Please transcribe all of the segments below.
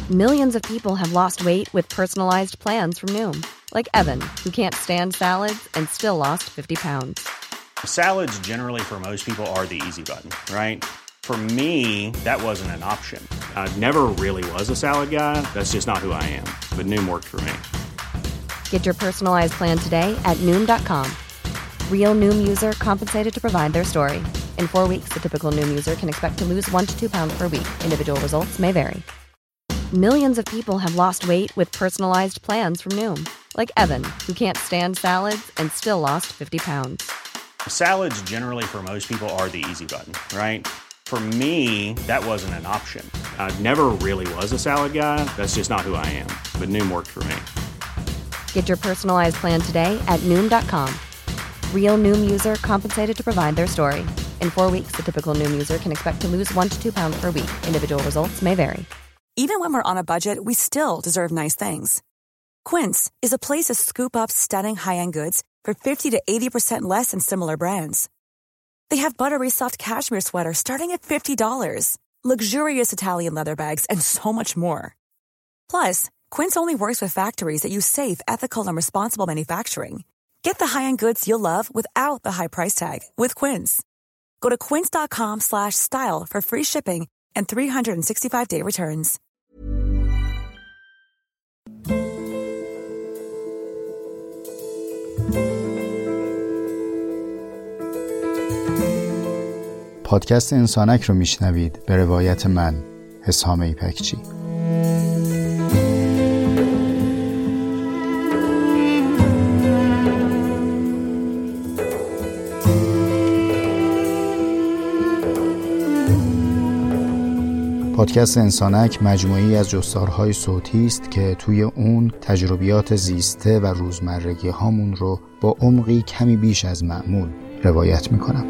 Millions of people have lost weight with personalized plans from Noom. Like Evan, who can't stand salads and still lost 50 pounds. Salads generally for most people are the easy button, right? For me, that wasn't an option. I never really was a salad guy. That's just not who I am. But Noom worked for me. Get your personalized plan today at Noom.com. Real Noom user compensated to provide their story. In 4 weeks, the typical Noom user can expect to lose 1 to 2 pounds per week. Individual results may vary. Millions of people have lost weight with personalized plans from Noom. Like Evan, who can't stand salads and still lost 50 pounds. Salads generally for most people are the easy button, right? For me, that wasn't an option. I never really was a salad guy. That's just not who I am. But Noom worked for me. Get your personalized plan today at Noom.com. Real Noom user compensated to provide their story. In 4 weeks, the typical Noom user can expect to lose 1 to 2 pounds per week. Individual results may vary. Even when we're on a budget, we still deserve nice things. Quince is a place to scoop up stunning high-end goods for 50 to 80% less than similar brands. They have buttery soft cashmere sweaters starting at $50, luxurious Italian leather bags, and so much more. Plus, Quince only works with factories that use safe, ethical, and responsible manufacturing. Get the high-end goods you'll love without the high price tag with Quince. Go to quince.com/style for free shipping and 365-day returns. پادکست انسانک رو میشنوید به روایت من، حسام ایپکچی. پادکست انسانک مجموعه‌ای از جستارهای صوتی است که توی اون تجربیات زیسته و روزمرگی هامون رو با عمقی کمی بیش از معمول روایت میکنم.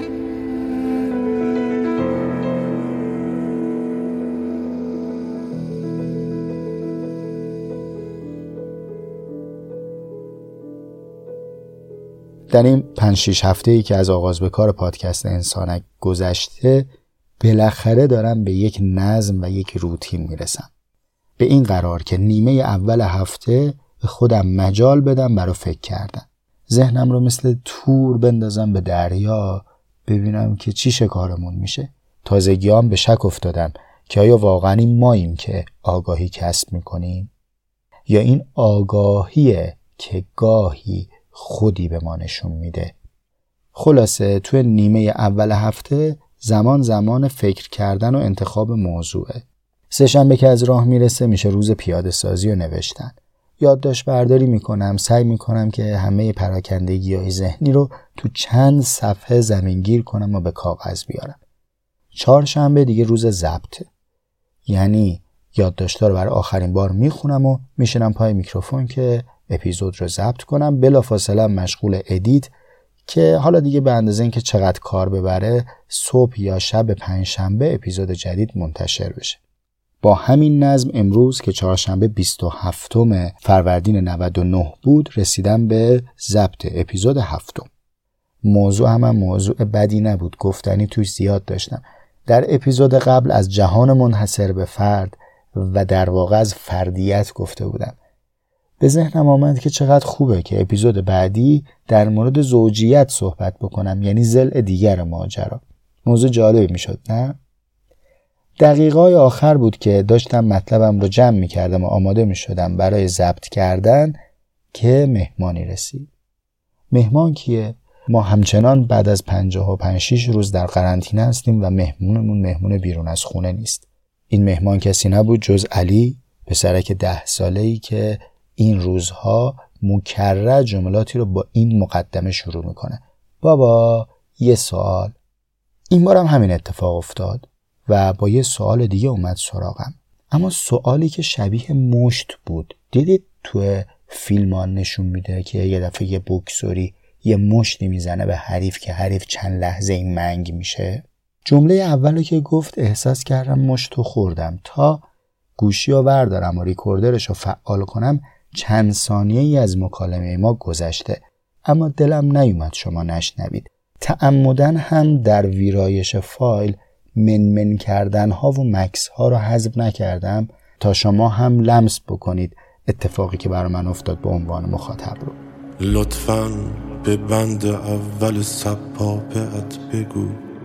در این 5-6 هفته‌ای که از آغاز به کار پادکست انسانک گذشته، بالاخره دارم به یک نظم و یک روتین میرسم. به این قرار که نیمه اول هفته به خودم مجال بدم برای فکر کردن. ذهنم رو مثل تور بندازم به دریا، ببینم که چی شکارمون میشه. تازگیام به شک افتادم که آیا واقعا این ماییم که آگاهی کسب میکنیم؟ یا این آگاهیه که گاهی خودی به ما نشون میده؟ خلاصه توی نیمه اول هفته زمان فکر کردن و انتخاب موضوعه. سه‌شنبه که از راه میرسه میشه روز پیاده سازی و نوشتن. یادداشت برداری میکنم، سعی میکنم که همه پراکندگی‌های ذهنی رو تو چند صفحه زمینگیر کنم و به کاغذ بیارم. چهارشنبه دیگه روز ضبطه. یعنی یادداشت‌ها رو برای آخرین بار میخونم و میشینم پای میکروفون که اپیزود رو ضبط کنم. بلافاصله مشغول ادیت که حالا دیگه به اندازه اینکه چقدر کار ببره صبح یا شب پنجشنبه اپیزود جدید منتشر بشه. با همین نظم امروز که چهارشنبه 27 فروردین 99 بود رسیدم به ضبط اپیزود 7. موضوع هم موضوع بدی نبود، گفتنی توش زیاد داشتم. در اپیزود قبل از جهان منحصر به فرد و در واقع از فردیت گفته بودم. به ذهنم آمد که چقدر خوبه که اپیزود بعدی در مورد زوجیت صحبت بکنم، یعنی ضلع دیگر ماجرا. موضوع جالبی میشد نه؟ دقیقای آخر بود که داشتم مطلبم رو جمع میکردم و آماده میشدم برای ضبط کردن که مهمانی رسید. مهمان کیه؟ ما همچنان بعد از 55-6 روز در قرنطینه هستیم و مهمونمون مهمون بیرون از خونه نیست. این مهمان کسی نبود جز علی، پسرک 10 ساله‌ای که این روزها مکرر جملاتی رو با این مقدمه شروع میکنه: بابا یه سوال. این بارم همین اتفاق افتاد و با یه سوال دیگه اومد سراغم، اما سوالی که شبیه مشت بود. دیدید تو فیلمان نشون میده که یه دفعه یه بوکسوری یه مشتی میزنه به حریف که حریف چند لحظه این منگ میشه؟ جمله اولو که گفت احساس کردم مشتو خوردم. تا گوشی رو بردارم و ریکوردرش رو فعال کنم چند ثانیه‌ای از مکالمه ما گذشته، اما دلم نیومد شما نشنوید. تعمدن هم در ویرایش فایل من کردن ها و مکس ها رو حذف نکردم تا شما هم لمس بکنید اتفاقی که برای من افتاد به عنوان مخاطب رو. لطفاً به بند اول سبابت بگو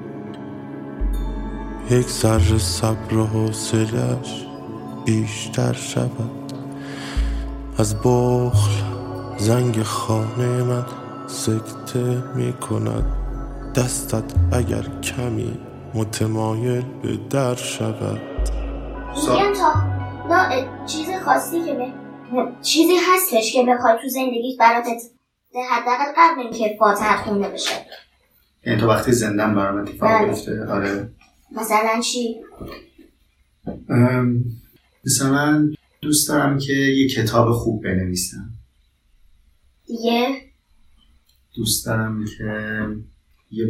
یک ذره صبر و حوصله‌اش بیشتر شود. از بخل زنگ خانه من سکته می کند. دستت اگر کمی متمایل به در شود. میگم تا نه چیز خاصی که چیزی هستش که بخوای تو زندگیت برات حداقل قبل اینکه فاتحه خونده بشه. یعنی تو وقتی زندم برام اتفاق بیفته؟ آره. مثلا چی؟ مثلا دوست دارم که یه کتاب خوب بنویسم. دیگه؟ دوست دارم که یه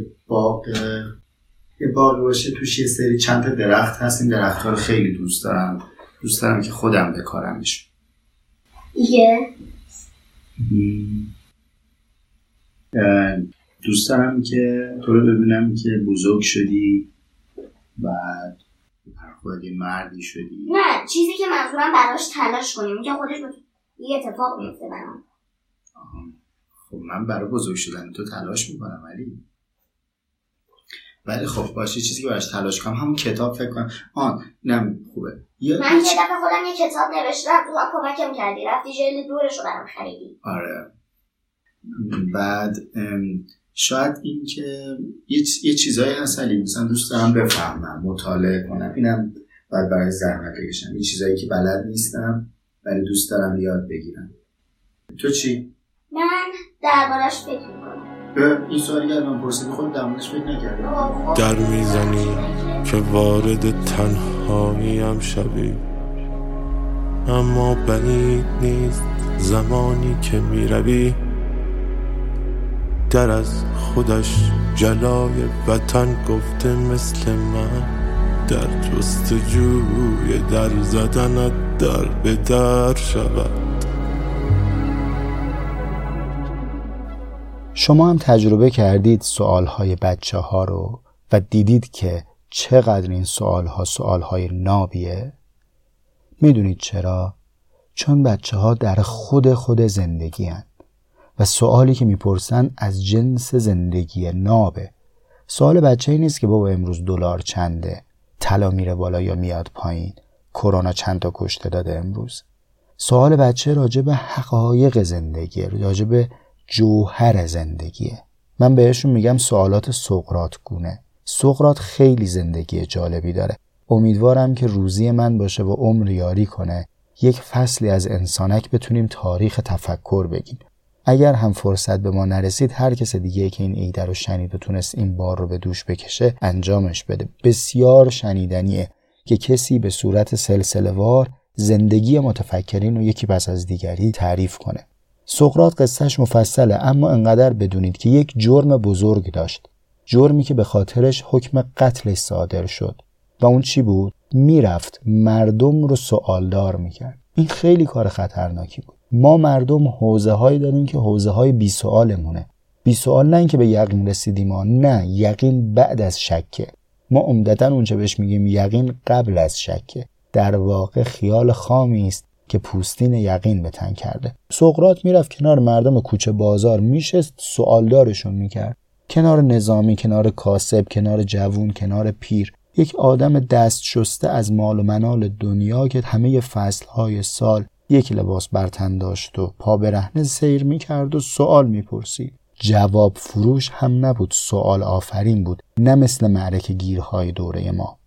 باغ باشه، توش یه سری چند تا درخت هست. این درخت‌ها رو خیلی دوست دارم. دوست دارم که خودم بکارمش. دیگه؟ دوست دارم که تو رو ببینم که بزرگ شدی و خودت یه مردی شدی. نه، چیزی که منظورم براش تلاش کنیم که خودش یه اتفاق میفته برام. خب من برای بزرگ شدن تو تلاش میکنم ولی خب باشه چیزی که براش تلاش کنم همون کتاب فکر کنم. نه خوبه. من یه دفعه خودم یه کتاب نوشتم، تو هم کمکم کردی، رفتی جلد دورش رو برام خریدی. آره. بعد شاید این که یه چیزایی هست علی، مثلا دوست دارم بفهمم، مطالعه کنم، اینم باید برای زحمت بکشم. یه چیزایی که بلد نیستم ولی دوست دارم یاد بگیرم. تو چی؟ من دربارش فکر میکنم. این سوالی که من پرسیدی خود دربارش فکر نکردی؟ در میزنی که وارد تنهاییم شوی، اما بعید نیست زمانی که میروی در از خودش جلای وطن گفته مثل من، در جستجوی در زدنت در به در شود. شما هم تجربه کردید سوالهای بچه ها رو و دیدید که چقدر این سوالهای نابیه؟ میدونید چرا؟ چون بچه ها در خود زندگی هن و سوالی که میپرسن از جنس زندگی نابه. سوال بچه ای نیست که بابا امروز دلار چنده، طلا میره بالا یا میاد پایین، کرونا چند تا کشته داده امروز. سوال بچه راجع به حقایق زندگی، راجع به جوهر زندگیه. من بهشون میگم سوالات سقراط گونه. سقراط خیلی زندگی جالبی داره. امیدوارم که روزی من باشه و عمر یاری کنه یک فصلی از انسانک بتونیم تاریخ تفکر بگیم. اگر هم فرصت به ما نرسید، هر کس دیگه که این ایده رو شنید و تونست این بار رو به دوش بکشه انجامش بده. بسیار شنیدنیه که کسی به صورت سلسله‌وار زندگی متفکرین رو یکی پس از دیگری تعریف کنه. سقراط قصهش مفصله، اما انقدر بدونید که یک جرم بزرگ داشت، جرمی که به خاطرش حکم قتلش صادر شد. و اون چی بود؟ میرفت مردم رو سوالدار میکرد. این خیلی کار خطرناکی بود. ما مردم حوزه هایی داریم که حوزه های بی سوالمونه. بی سوال نه اینکه به یقین رسیدیم، نه، یقین بعد از شکه. ما عمدتاً اونچه بهش میگیم یقین قبل از شکه. در واقع خیال خامی است که پوستین یقین به تن کرده. سقراط میرفت کنار مردم کوچه بازار میشست، سوالدارشون میکرد. کنار نظامی، کنار کاسب، کنار جوون، کنار پیر. یک آدم دست شسته از مال و منال دنیا که همه فصلهای سال یک لباس بر تن داشت و پا برهنه سیر میکرد و سوال میپرسید. جواب فروش هم نبود، سوال آفرین بود، نه مثل معرکه گیرهای دوره ما.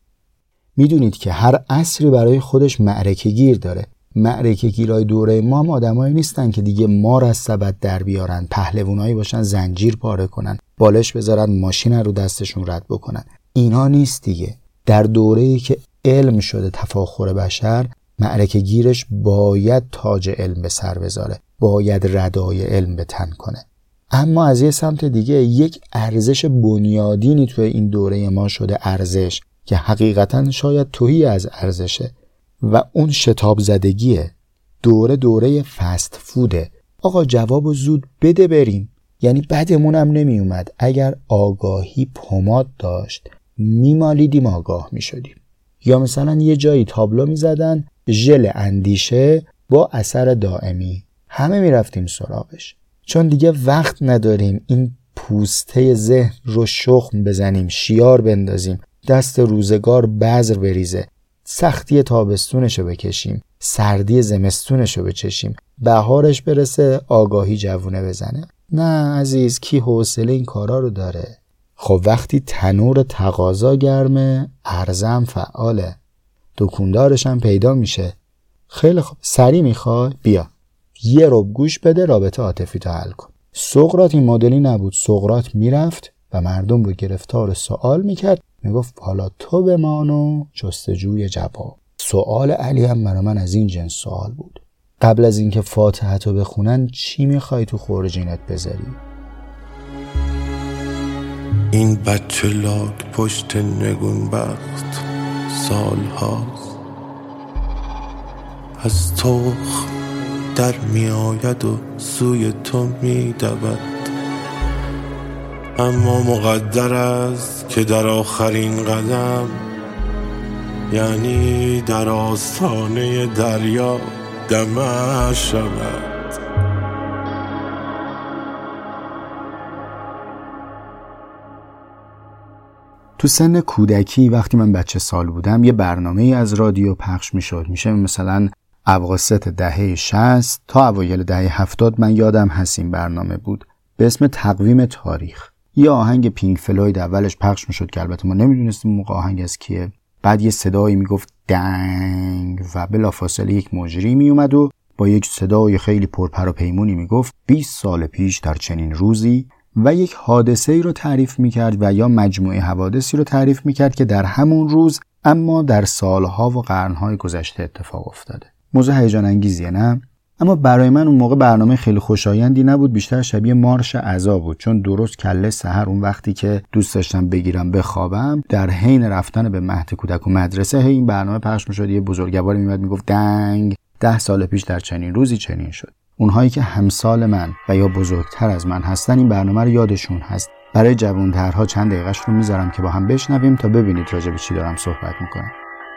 میدونید که هر عصری برای خودش معرکه گیر داره. معرکه گیرهای دوره ما هم آدمایی نیستن که دیگه مار از سبد در بیارن، پهلوانایی باشن زنجیر پاره کنن، بالش بذارن ماشین رو دستشون رد بکنن. اینا نیست دیگه. در دوره‌ای که علم شده تفاخر بشر، معرکه گیرش باید تاج علم به سر بذاره، باید ردای علم به تن کنه. اما از یه سمت دیگه یک ارزش بنیادینی توی این دوره ما شده، ارزش که حقیقتاً شاید توهی از ارزشه و اون شتاب زدگیه. دوره فست فوده. آقا جواب زود بده بریم. یعنی بدمون هم نمی اومد اگر آگاهی پماد داشت، میمالیدیم، آگاه میشدیم. یا مثلا یه جایی تابلو میزدن ژل اندیشه با اثر دائمی، همه میرفتیم سراغش، چون دیگه وقت نداریم این پوسته ذهن رو شخم بزنیم، شیار بندازیم، دست روزگار بذر بریزه، سختی تابستونشو بکشیم، سردی زمستونشو بچشیم، بهارش برسه آگاهی جوونه بزنه. نه عزیز، کی حوصله این کارا رو داره؟ خب وقتی تنور تقاضا گرمه، عرضم فعاله، دکوندارش هم پیدا میشه. خیلی خوب، سری میخوای؟ بیا یه ربع گوش بده، رابطه عاطفی تو حل کن. سقراط این مدلی نبود. سقراط میرفت و مردم رو گرفتار سوال میکرد، میگفت حالا تو بمان و جستجوی جواب. سوال علی هم برای من از این جنس سوال بود. قبل از اینکه فاتحه تو بخونن چی میخوای تو خورجینت بذاری؟ این بچه لاک پشت نگون بخت سال هاست، از تخم در می آید و سوی تو می دود، اما مقدر است که در آخرین قدم، یعنی در آستانه دریا، دمه شود. تو سن کودکی وقتی من بچه سال بودم یه برنامه‌ای از رادیو پخش میشد، میشه مثلا اواسط دهه 60 تا اوایل دهه 70. من یادم هست این برنامه بود به اسم تقویم تاریخ. یه آهنگ پینک فلوید اولش پخش میشد که البته ما نمیدونستیم موقع آهنگ از کیه. بعد یه صدایی میگفت دنگ و بلافاصله یک مجری میومد و با یک صدای خیلی پرپر و پیمونی میگفت 20 سال پیش در چنین روزی، و یک حادثه‌ای رو تعریف میکرد و یا مجموعه حوادثی رو تعریف میکرد که در همون روز اما در سالها و قرنهای گذشته اتفاق افتاده. موضوع هیجان انگیزیه نه؟ اما برای من اون موقع برنامه خیلی خوشایندی نبود، بیشتر شبیه مارش عزا بود، چون درست کله سحر اون وقتی که دوست داشتم بگیرم بخوابم، در حین رفتن به مهد کودک و مدرسه این برنامه پخش میشد. یه بزرگوار میومد میگفت دنگ 10 سال پیش در چنین روزی چنین شد. اونهایی که همسال من و یا بزرگتر از من هستن این برنامه رو یادشون هست. برای جوان‌ترها چند دقیقه‌اش رو میذارم که با هم بشنویم تا ببینید راجع به چی دارم صحبت میکنم.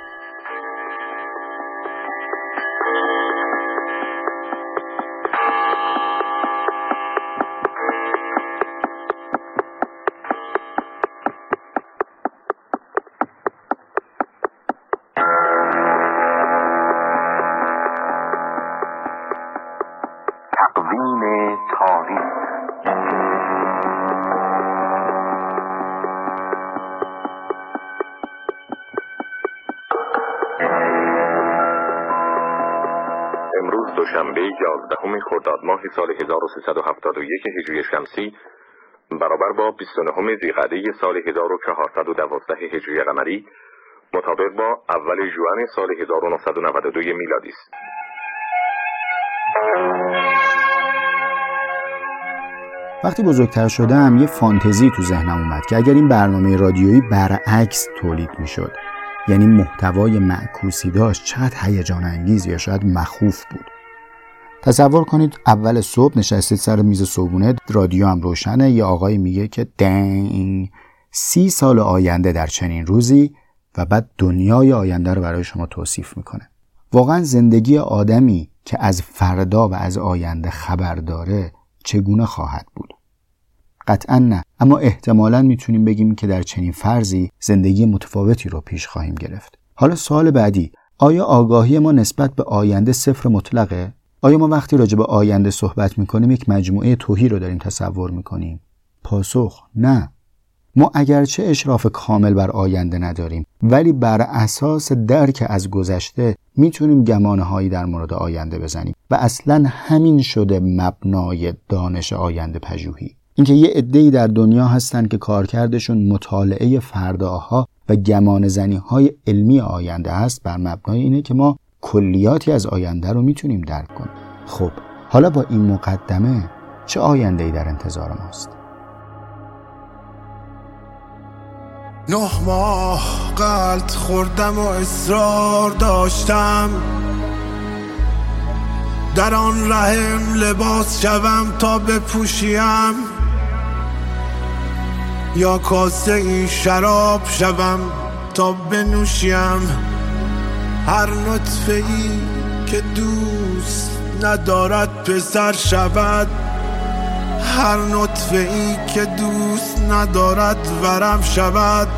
دوشنبه 11 خرداد ماه سال 1371 هجری شمسی برابر با 29 ذیقعده سال 1412 هجری قمری مطابق با اول ژوئن سال 1992 میلادی است. وقتی بزرگتر شدم یه فانتزی تو ذهنم اومد که اگر این برنامه رادیویی برعکس تولید میشد، یعنی محتوای معکوسی داشت، چقدر هیجان انگیز یا شاید مخوف بود. تصور کنید اول صبح نشستید سر میز صبحونه، رادیو هم روشنه، یه آقای میگه که دنگ 30 سال آینده در چنین روزی، و بعد دنیای آینده رو برای شما توصیف میکنه. واقعا زندگی آدمی که از فردا و از آینده خبر داره چگونه خواهد بود؟ قطعا نه، اما احتمالاً میتونیم بگیم که در چنین فرضی زندگی متفاوتی رو پیش خواهیم گرفت. حالا سوال بعدی، آیا آگاهی ما نسبت به آینده صفر مطلقه؟ آیا ما وقتی راجع به آینده صحبت میکنیم یک مجموعه تهی رو داریم تصور میکنیم؟ پاسخ نه. ما اگرچه اشراف کامل بر آینده نداریم، ولی بر اساس درک از گذشته میتونیم گمانه‌هایی در مورد آینده بزنیم و اصلاً همین شده مبنای دانش آینده پژوهی. اینکه یه عده‌ای در دنیا هستن که کارکردشون مطالعه فرداها و گمانه‌زنی‌های علمی آینده است، بر مبنای اینه که ما کلیاتی از آینده رو میتونیم درک کنیم. خب حالا با این مقدمه چه آینده‌ای در انتظار ماست؟ 9 ماه قلط خوردم و اصرار داشتم در آن رحم لباس شوم تا بپوشیم، یا کاسه این شراب شوم تا بنوشیم هر نطفه ای که دوست ندارد پسر شود، هر نطفه ای که دوست ندارد ورم شود.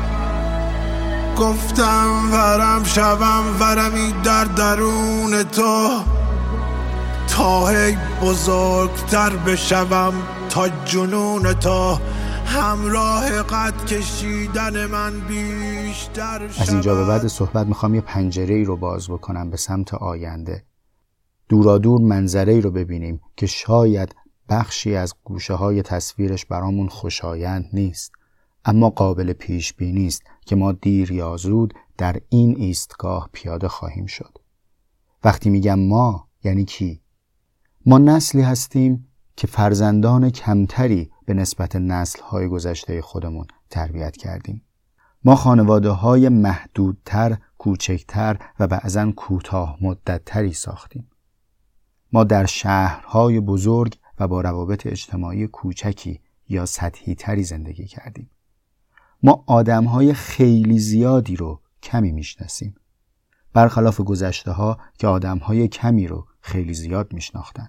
گفتم ورم شوم، ورمی در درون تو، تا هی بزرگتر بشوم تا جنون تو، همراه قد کشیدن من بیشتر شود. از اینجا به بعد صحبت میخوام یه پنجره‌ای رو باز بکنم به سمت آینده. دورادور منظره‌ای رو ببینیم که شاید بخشی از گوشه‌های تصویرش برامون خوشایند نیست، اما قابل پیش بینی است که ما دیر یا زود در این ایستگاه پیاده خواهیم شد. وقتی میگم ما، یعنی کی؟ ما نسلی هستیم که فرزندان کمتری به نسبت نسل‌های گذشته خودمون تربیت کردیم. ما خانواده‌های محدودتر، کوچکتر و بعضاً کوتاه مدت‌تری ساختیم. ما در شهرهای بزرگ و با روابط اجتماعی کوچکی یا سطحی تری زندگی کردیم. ما آدم‌های خیلی زیادی رو کمی میشناسیم، برخلاف گذشته‌ها که آدم‌های کمی رو خیلی زیاد میشناختن.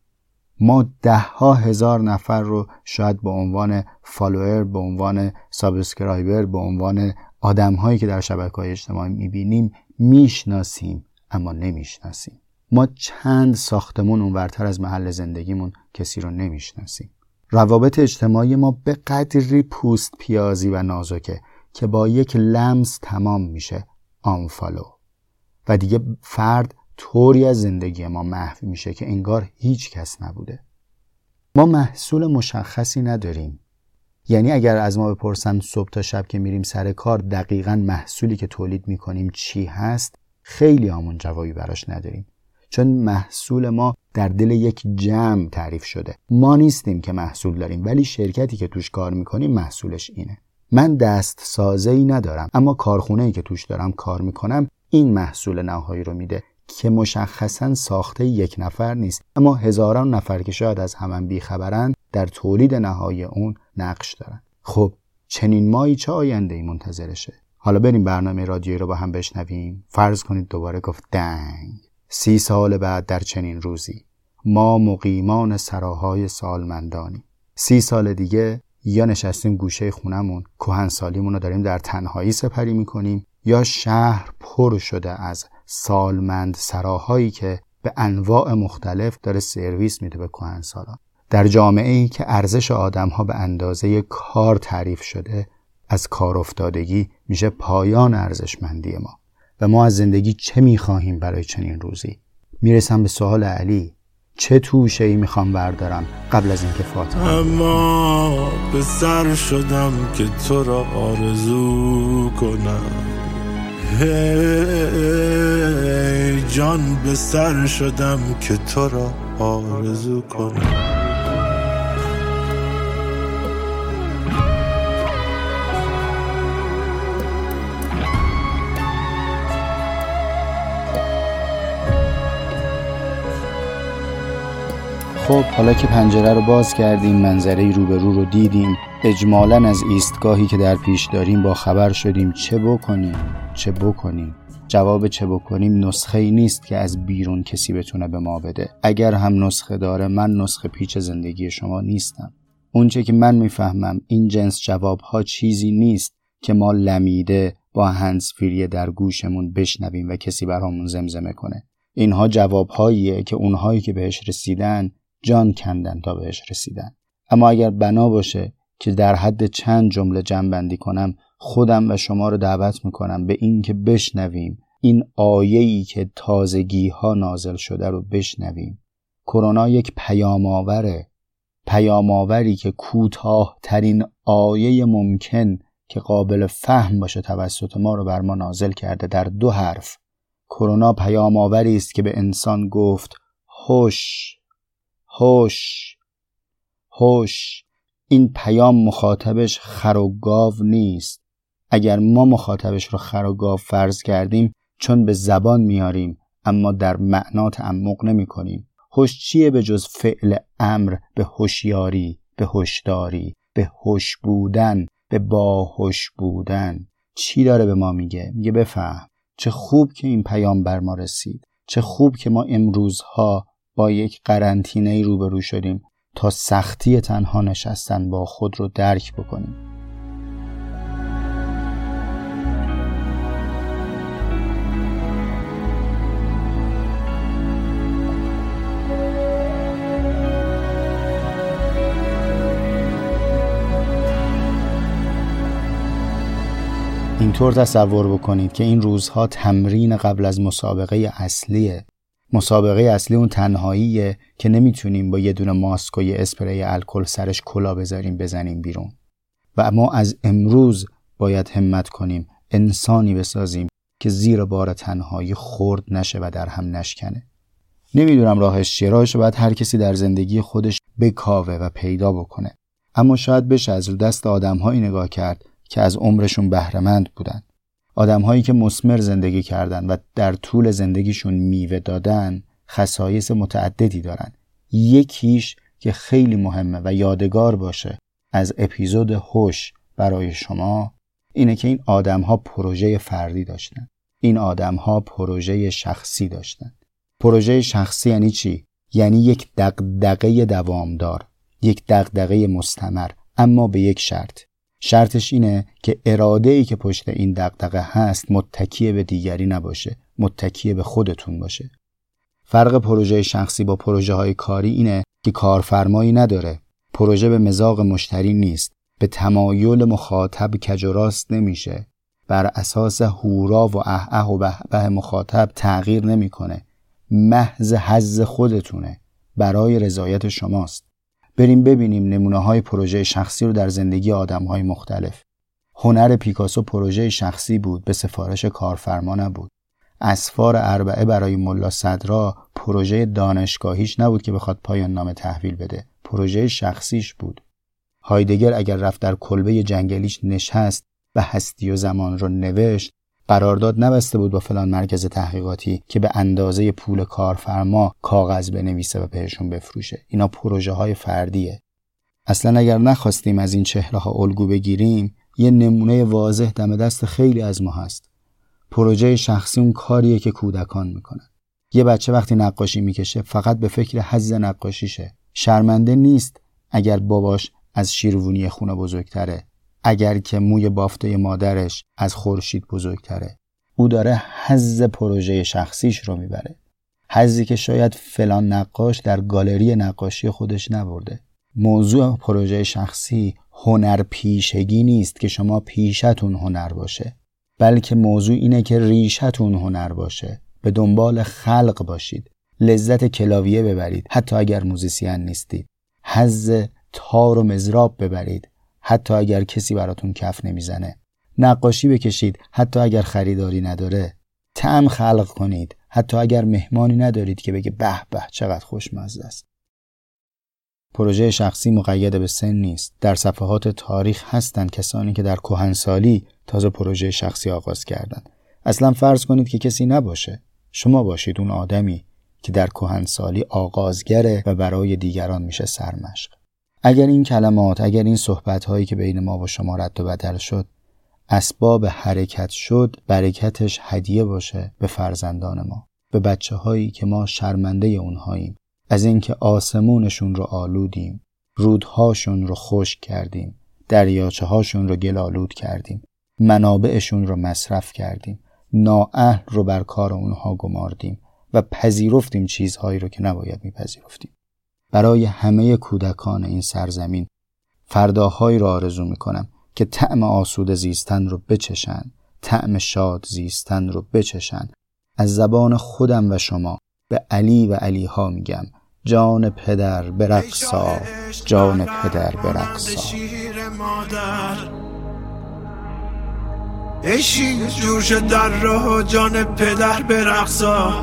ما 10,000 نفر رو شاید به عنوان فالوور، به عنوان سابسکرایبر، به عنوان آدم‌هایی که در شبکه‌های اجتماعی می‌بینیم میشناسیم، اما نمیشناسیم. ما چند ساختمون اونورتر از محل زندگیمون کسی رو نمیشناسیم. روابط اجتماعی ما به قدری پوست پیازی و نازکه که با یک لمس تمام میشه آنفالو و دیگه فرد طوری از زندگی ما محو میشه که انگار هیچ کس نبوده. ما محصول مشخصی نداریم. یعنی اگر از ما بپرسن صبح تا شب که میریم سر کار دقیقاً محصولی که تولید میکنیم چی هست، خیلی همون جوابی براش نداریم، چون محصول ما در دل یک جمع تعریف شده. ما نیستیم که محصول داریم، ولی شرکتی که توش کار میکنیم محصولش اینه. من دست سازه‌ای ندارم، اما کارخونه‌ای که توش دارم کار میکنم این محصول نهایی رو میده که مشخصاً ساخته یک نفر نیست، اما هزاران نفر که شاید از همون بیخبرن در تولید نهایی اون نقش دارن. خب چنین مایی چه آینده‌ای منتظرشه؟ حالا بریم برنامه رادیویی رو با هم بشنویم. فرض کنید دوباره گفت دنگ 30 سال بعد در چنین روزی ما مقیمان سراهای سالمندانی. 30 سال دیگه یا نشستیم گوشه خونمون کهنسالیمون رو داریم در تنهایی سپری میکنیم، یا شهر پر شده از سالمند سراهایی که به انواع مختلف داره سرویس میده به کهنسالان. در جامعه‌ای که ارزش آدم‌ها به اندازه کار تعریف شده، از کار افتادگی میشه پایان ارزشمندی ما. و ما از زندگی چه میخواهیم برای چنین روزی؟ میرسم به سوال علی، چه توشه‌ای میخوام بردارم قبل از اینکه فاتحه؟ اما به سر شدم که تو را آرزو کنم، هی جان به سر شدم که تو را آرزو کنم. خب حالا که پنجره رو باز کردیم، منظره روبرو رو دیدیم، اجمالاً از ایستگاهی که در پیش داریم با خبر شدیم چه بکنیم. جواب چه بکنیم نسخه‌ای نیست که از بیرون کسی بتونه به ما بده. اگر هم نسخه داره، من نسخه پیچ زندگی شما نیستم. اونچه که من میفهمم این جنس جوابها چیزی نیست که ما لمیده با هندزفری در گوشمون بشنویم و کسی برامون زمزمه کنه. اینها جوابهاییه که اونهایی که بهش رسیدن جان کندن تا بهش رسیدن. اما اگر بنا باشه که در حد چند جمله جمع‌بندی کنم، خودم و شما رو دعوت میکنم به این که بشنویم این آیه‌ای که تازگی‌ها نازل شده رو بشنویم. کرونا یک پیام‌آوری که کوتاه‌ترین آیه ممکن که قابل فهم باشه توسط ما رو بر ما نازل کرده در 2 حرف. کرونا پیام‌آوری است که به انسان گفت هوش. این پیام مخاطبش خر و گاو نیست. اگر ما مخاطبش رو خر و گاو فرض کردیم، چون به زبان میاریم اما در معنا تعمق نمی کنیم. هوش چیه به جز فعل امر به هوشیاری، به هوشداری، به هوش بودن، به باهوش بودن؟ چی داره به ما میگه؟ میگه بفهم چه خوب که این پیام بر ما رسید، چه خوب که ما امروزها با یک قرنطینه‌ای روبرو شدیم تا سختی تنها نشستن با خود رو درک بکنیم. اینطور تصور بکنید که این روزها تمرین قبل از مسابقه اصلیه. مسابقه اصلی اون تنهاییه که نمیتونیم با یه دونه ماسک و یه اسپری الکل سرش کلا بزنیم بیرون. و ما از امروز باید همت کنیم انسانی بسازیم که زیر بار تنهایی خورد نشه و در هم نشکنه. نمیدونم راهش چیه، راهش باید هر کسی در زندگی خودش بکاوه و پیدا بکنه. اما شاید بشه از رو دست آدم‌هایی نگاه کرد که از عمرشون بهره‌مند بودن. آدم‌هایی که مثمر زندگی کردن و در طول زندگیشون میوه دادن خصایص متعددی دارن. یکیش که خیلی مهمه و یادگار باشه از اپیزود هوش برای شما اینه که این آدم‌ها پروژه فردی داشتن. این آدم‌ها پروژه شخصی داشتن. پروژه شخصی یعنی چی؟ یعنی یک دغدغه دوامدار، یک دغدغه مستمر، اما به یک شرط. شرطش اینه که اراده‌ای که پشت این دغدغه هست متکی به دیگری نباشه، متکی به خودتون باشه. فرق پروژه شخصی با پروژه‌های کاری اینه که کارفرمایی نداره. پروژه به مذاق مشتری نیست، به تمایل مخاطب کج و راست نمیشه، بر اساس هورا و اهه و بهبه مخاطب تغییر نمیکنه. محض حظ خودتونه، برای رضایت شماست. بریم ببینیم نمونه‌های پروژه شخصی رو در زندگی آدم‌های مختلف. هنر پیکاسو پروژه شخصی بود، به سفارش کارفرما نبود. اسفار اربعه برای ملا صدرا پروژه دانشگاهیش نبود که بخواد پایان نامه تحویل بده، پروژه شخصیش بود. هایدگر اگر رفت در کلبه جنگلیش نشست و هستی و زمان رو نوشت، قرارداد نبسته بود با فلان مرکز تحقیقاتی که به اندازه پول کارفرما کاغذ بنویسه و بهشون بفروشه. اینا پروژه های فردیه. اصلا اگر نخواستیم از این چهره ها الگو بگیریم، یه نمونه واضح دم دست خیلی از ما هست. پروژه شخصی اون کاریه که کودکان میکنن. یه بچه وقتی نقاشی میکشه فقط به فکر حظ نقاشیشه. شرمنده نیست اگر باباش از شیروانی خونه بزرگتره، اگر که موی بافته مادرش از خورشید بزرگتره. او داره حظ پروژه شخصیش رو میبره. حظی که شاید فلان نقاش در گالری نقاشی خودش نبرده. موضوع پروژه شخصی هنر پیشگی نیست که شما پیشتون هنر باشه، بلکه موضوع اینه که ریشتون هنر باشه. به دنبال خلق باشید، لذت کلاویه ببرید حتی اگر موزیسین نیستید، حظ تار و مزراب ببرید حتی اگر کسی براتون کف نمیزنه، نقاشی بکشید حتی اگر خریداری نداره، طعم خلق کنید حتی اگر مهمانی ندارید که بگه به به چقدر خوشمزه است. پروژه شخصی مقید به سن نیست. در صفحات تاریخ هستن کسانی که در کهنسالی تازه پروژه شخصی آغاز کردن. اصلا فرض کنید که کسی نباشه، شما باشید اون آدمی که در کهنسالی آغازگره و برای دیگران میشه سرمشق. اگر این کلمات، اگر این صحبت‌هایی که بین ما و شما رد و بدل شد اسباب حرکت شد، برکتش هدیه باشه به فرزندان ما، به بچه‌هایی که ما شرمنده اونهاییم از اینکه آسمونشون رو آلودیم، رودهاشون رو خشک کردیم، دریاچه‌هاشون رو گل‌آلود کردیم، منابعشون رو مصرف کردیم، نااهل رو بر کار اونها گماردیم و پذیرفتیم چیزهایی رو که نباید میپذیرفتیم. برای همه کودکان این سرزمین فرداهایی رو آرزو میکنم که طعم آسوده زیستن رو بچشن، طعم شاد زیستن رو بچشن. از زبان خودم و شما به علی و علیها میگم جان پدر برقصا، جان پدر برقصا. عشق جور شد در راه جان پدر برقصا.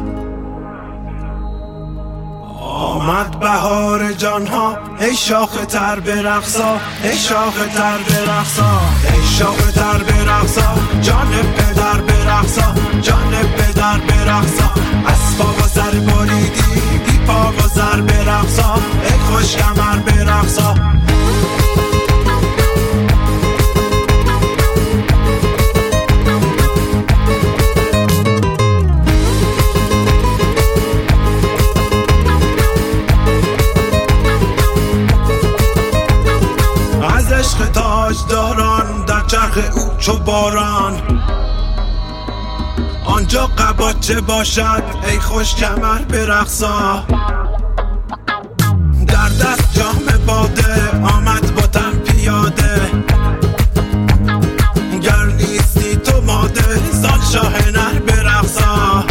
آمد بهار جانها ای شاخ تر برقصا، ای شاخ تر برقصا، ای شاخ تر برقصا، جان پدر برقصا، جان پدر برقصا. از پا و سر بریدی بی پا و سر برقصا، ای خوش کمر برقصا. چو باران. آنجا قباچه باشد ای خوش کمر برقصا. در دست جام باده آمد با تن پیاده. گر نیستی تو ماده زان شاه نر برقصا.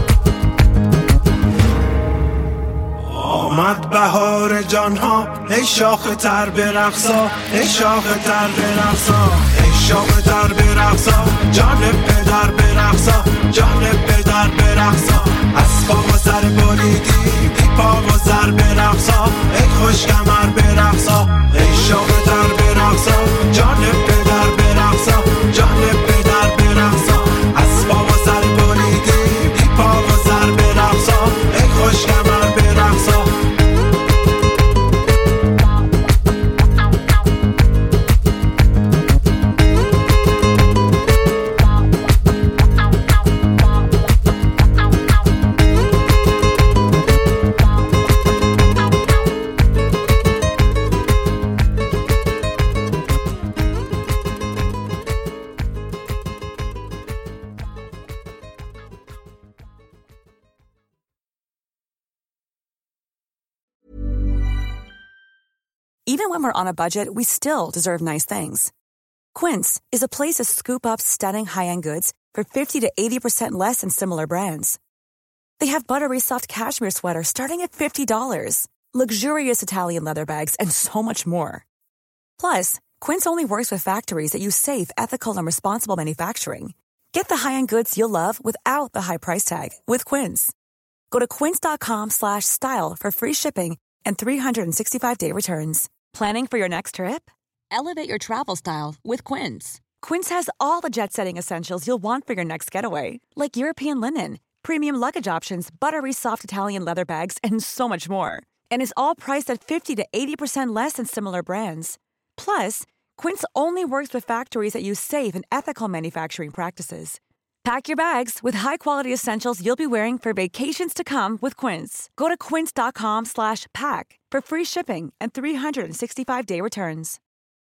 آمد بهار جانها ای شاخ تر برقصا. ای شاخ تر برقصا. ای شاخ تر برقصا. جان پدر برقصا. جان پدر برقصا. از پا و سر بریدی بی پا و سر برقصا. ای خوش کمر برقصا. ای شاخ تر برقصا. جان پدر برقصا. جان پدر برقصا. از پا و سر بریدی بی پا و سر برقصا. ای خوش کمر برقصا. Even when we're on a budget, we still deserve nice things. Quince is a place to scoop up stunning high-end goods for 50 to 80% less than similar brands. They have buttery soft cashmere sweaters starting at $50, luxurious Italian leather bags, and so much more. Plus, Quince only works with factories that use safe, ethical, and responsible manufacturing. Get the high-end goods you'll love without the high price tag with Quince. Go to quince.com/style for free shipping and 365-day returns. Planning for your next trip? Elevate your travel style with Quince. Quince has all the jet-setting essentials you'll want for your next getaway, like European linen, premium luggage options, buttery soft Italian leather bags, and so much more. And is all priced at 50 to 80% less than similar brands. Plus, Quince only works with factories that use safe and ethical manufacturing practices. Pack your bags with high-quality essentials you'll be wearing for vacations to come with Quince. Go to quince.com/pack for free shipping and 365-day returns.